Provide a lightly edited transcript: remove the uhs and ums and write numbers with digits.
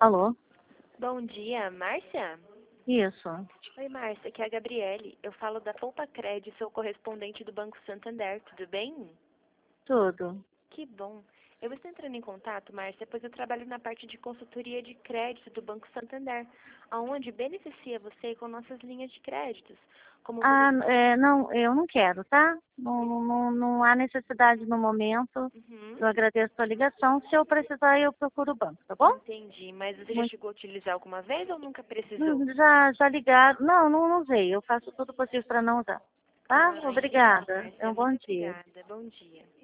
Alô? Bom dia, Márcia? Isso. Oi, Márcia, aqui é a Gabriele. Eu falo da Poupa Cred, sou correspondente do Banco Santander, tudo bem? Tudo. Que bom. Eu estou entrando em contato, Márcia, pois eu trabalho na parte de consultoria de crédito do Banco Santander, aonde beneficia você com nossas linhas de créditos. Como por Não, eu não quero, tá? Não há necessidade no momento. Uhum, Eu agradeço a ligação. Se eu precisar, eu procuro o banco, tá bom? entendi. Mas você já Muito- chegou a utilizar alguma vez ou nunca precisou? Já ligaram. Não usei. Eu faço tudo possível para não usar. Tá? Ah, entendi, Obrigada. É Márcia. um bom Muito dia. obrigada. Bom dia.